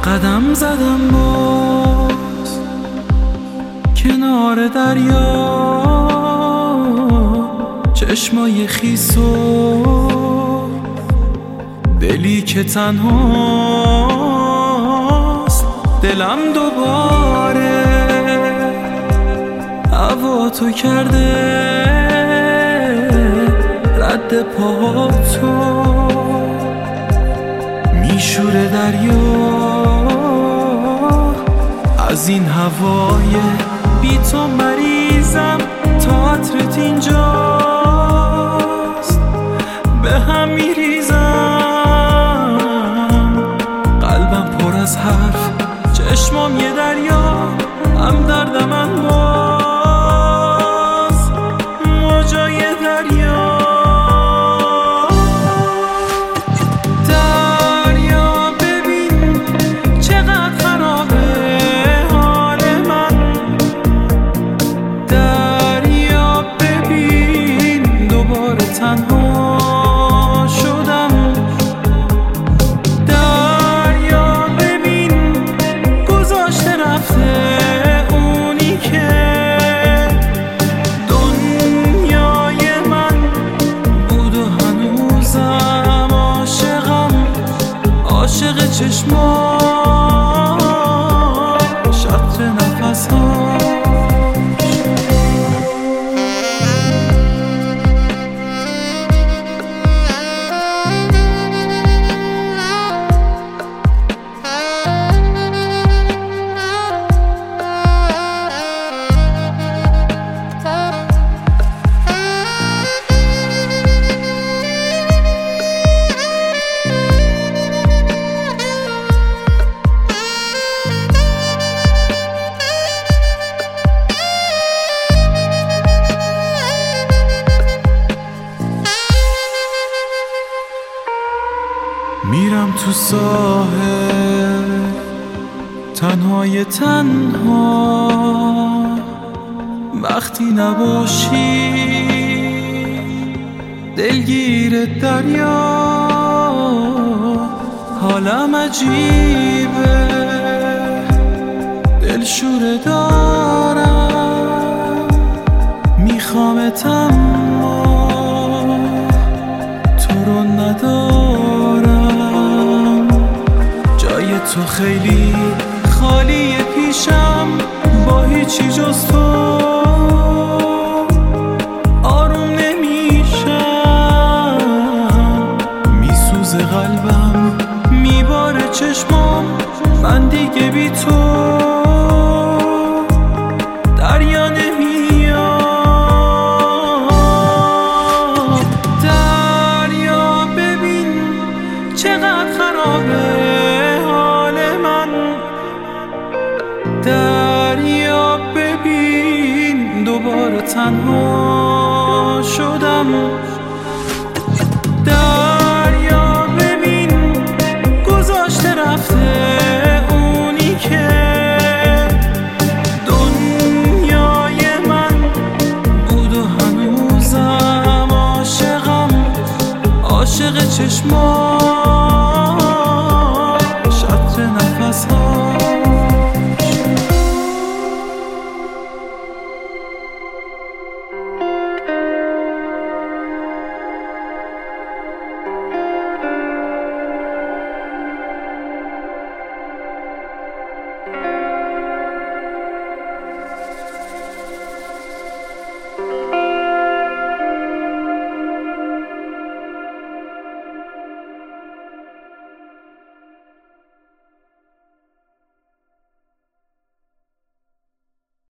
قدم زدم باز کنار دریا، چشمای خیس و دلی که تنهاست. دلم دوباره هوا تو کرده رد پاتو، میشوره دریا از این هوای بی تو مریضم. تا عطرت اینجاست به هم میریزم، قلبم پر از حرف، چشمام یه دریا، هم درد من باز موجای دریا. دریا ببین چقدر خرابه حال من، دریا ببین دوباره تنها شدم. دریا ببین گذاشته رفته اونی که دنیای من بود و هنوزم عاشقم، عاشق چشماش، عطر نفسهاش. میرم تو ساحل تنهای تنها، وقتی نباشی دلگیر دریا. حالم عجیبه دلشوره دارم، میخوامت اما تو رو ندارم. جای تو خیلی خالی پیشم، با هیچی جز تو آروم نمیشم. میسوزه قلبم، میباره چشمام، من دیگه بی تو دریا نمیام. دریا ببین چقدر خرابه حال من، دریا ببین دوباره تنها شدم. دریا ببین گذاشته رفته اونی که دنیای من بود و هنوزم عاشقم، عاشق چشماش، عطر نفسهاش.